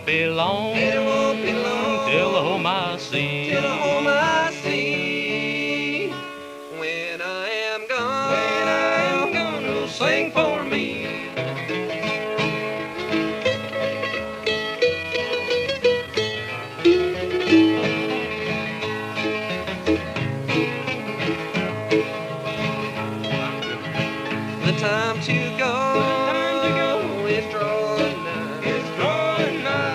won't be long. It won't be long till home I see. till home I see. When I am gone, who'll sing for me? The time to go